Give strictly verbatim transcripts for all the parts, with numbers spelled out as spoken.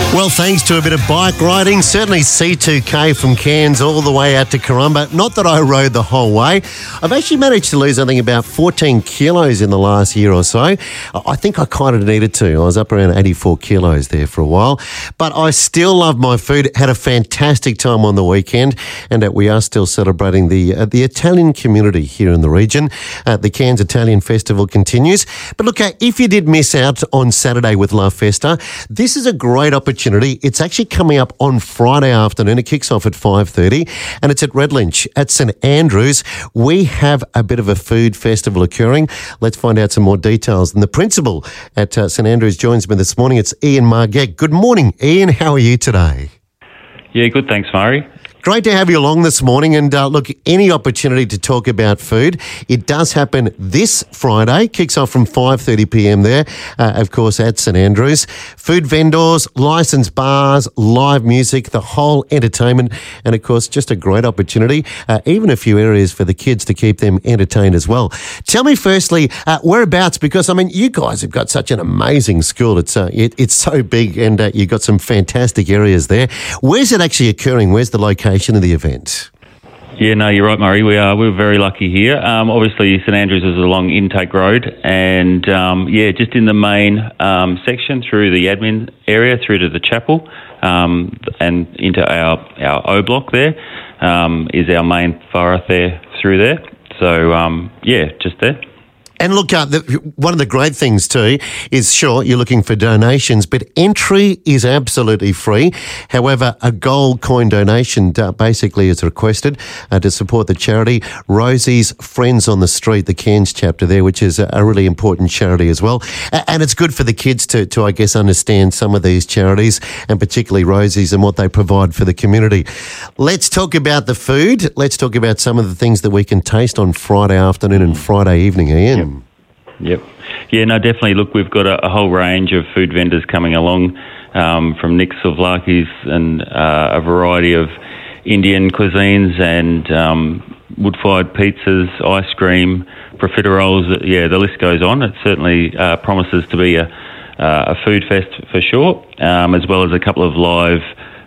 Well, thanks to a bit of bike riding, certainly C two K from Cairns all the way out to Corumba. Not that I rode the whole way. I've actually managed to lose, I think, about fourteen kilos in the last year or so. I think I kind of needed to. I was up around eighty-four kilos there for a while. But I still love my food. Had a fantastic time on the weekend, and uh, we are still celebrating the uh, the Italian community here in the region. Uh, the Cairns Italian Festival continues. But look, uh, if you did miss out on Saturday with La Festa, this is a great opportunity. It's actually coming up on Friday afternoon. It kicks off at five thirty and it's at Redlynch at St Andrews. We have a bit of a food festival occurring. Let's find out some more details. And the principal at uh, St Andrews joins me this morning. It's Ian Margett. Good morning, Ian. How are you today? Yeah, good. Thanks, Murray. Great to have you along this morning. And uh, look, any opportunity to talk about food, it does happen this Friday. Kicks off from five thirty p m there, uh, of course, at St Andrews. Food vendors, licensed bars, live music, the whole entertainment. And, of course, just a great opportunity, uh, even a few areas for the kids to keep them entertained as well. Tell me firstly, uh, whereabouts, because, I mean, you guys have got such an amazing school. It's uh, it, it's so big and uh, you've got some fantastic areas there. Where's it actually occurring? Where's the location of the event? Yeah, no, you're right, Murray. We are we're very lucky here. Um, obviously, St Andrews is along Intake Road, and um, yeah, just in the main um, section through the admin area, through to the chapel, um, and into our our O block there um, is our main borough there through there. So um, yeah, just there. And look, uh, the, one of the great things too is, sure, you're looking for donations, but entry is absolutely free. However, a gold coin donation uh, basically is requested uh, to support the charity Rosie's Friends on the Street, the Cairns chapter there, which is a, a really important charity as well. A- and it's good for the kids to, to, I guess, understand some of these charities, and particularly Rosie's and what they provide for the community. Let's talk about the food. Let's talk about some of the things that we can taste on Friday afternoon and Friday evening, Ian. Yep. Yep. Yeah, no, definitely. Look, we've got a, a whole range of food vendors coming along, um, from Nick's Souvlaki's and uh, a variety of Indian cuisines and um, wood-fired pizzas, ice cream, profiteroles. Yeah, the list goes on. It certainly uh, promises to be a, uh, a food fest for sure, um, as well as a couple of live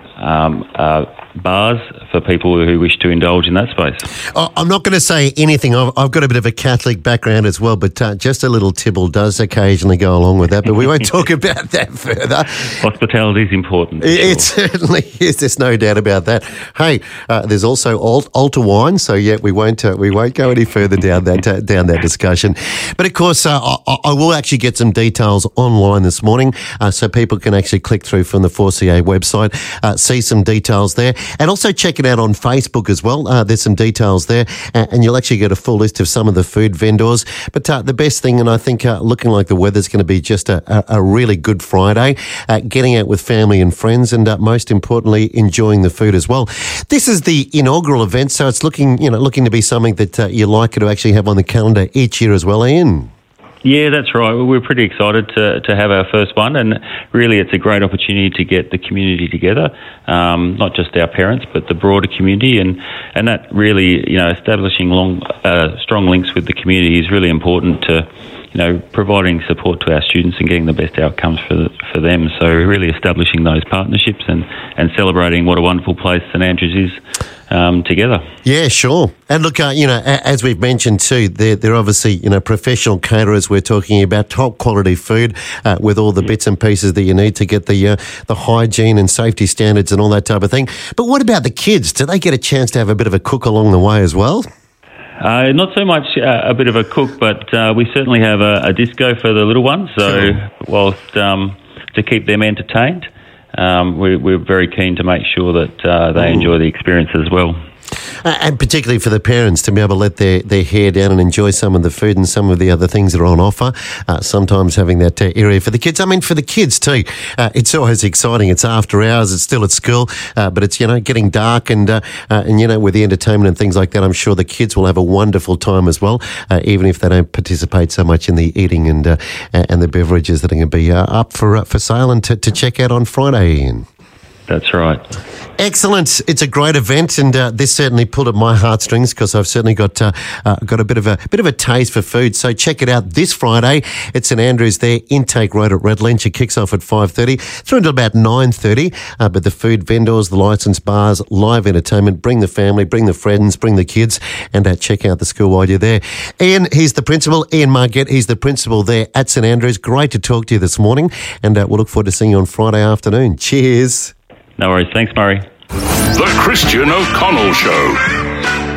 um, uh, bars for people who wish to indulge in that space. I'm not going to say anything. I've, I've got a bit of a Catholic background as well, but uh, just a little tibble does occasionally go along with that, but we won't talk about that further. Hospitality is important. It, sure. it certainly is. There's no doubt about that. Hey, uh, there's also alt, altar wine, so yeah, we won't uh, we won't go any further down that uh, down that discussion. But of course, uh, I, I will actually get some details online this morning, uh, so people can actually click through from the four C A website, uh, see some details there. And also check it out on Facebook as well. Uh, there's some details there, uh, and you'll actually get a full list of some of the food vendors. But uh, the best thing, and I think uh, looking like the weather's going to be just a, a, a really good Friday, uh, getting out with family and friends, and uh, most importantly, enjoying the food as well. This is the inaugural event, so it's looking, you know, looking to be something that uh, you're likely to actually have on the calendar each year as well, Ian. Yeah, that's right. We're pretty excited to to have our first one, and really it's a great opportunity to get the community together, um, not just our parents, but the broader community, and, and that really, you know, establishing long, uh, strong links with the community is really important to, you know, providing support to our students and getting the best outcomes for the, for them. So really establishing those partnerships and, and celebrating what a wonderful place St Andrews is um, together. Yeah, sure. And look, uh, you know, as we've mentioned too, they're, they're obviously, you know, professional caterers. We're talking about top quality food uh, with all the bits and pieces that you need to get the uh, the hygiene and safety standards and all that type of thing. But what about the kids? Do they get a chance to have a bit of a cook along the way as well? Uh, not so much uh, a bit of a cook, but uh, we certainly have a, a disco for the little ones. So sure. whilst um, to keep them entertained, um, we, we're very keen to make sure that uh, they Ooh. enjoy the experience as well. Uh, and particularly for the parents to be able to let their, their hair down and enjoy some of the food and some of the other things that are on offer. Uh, sometimes having that uh, area for the kids. I mean, for the kids too, uh, it's always exciting. It's after hours. It's still at school, uh, but it's, you know, getting dark and, uh, uh, and, you know, with the entertainment and things like that, I'm sure the kids will have a wonderful time as well, uh, even if they don't participate so much in the eating and, uh, and the beverages that are going to be uh, up for, uh, for sale and to, to check out on Friday, Ian. That's right. Excellent. It's a great event, and uh, this certainly pulled at my heartstrings because I've certainly got uh, uh, got a bit of a bit of a taste for food. So check it out this Friday at St Andrews there, Intake Road at Red Lynch. It kicks off at five thirty through until about nine thirty. Uh, but the food vendors, the licensed bars, live entertainment. Bring the family, bring the friends, bring the kids, and uh, check out the school while you're there. Ian, he's the principal. Ian Margett, he's the principal there at St Andrews. Great to talk to you this morning, and uh, we'll look forward to seeing you on Friday afternoon. Cheers. No worries. Thanks, Murray. The Christian O'Connell Show.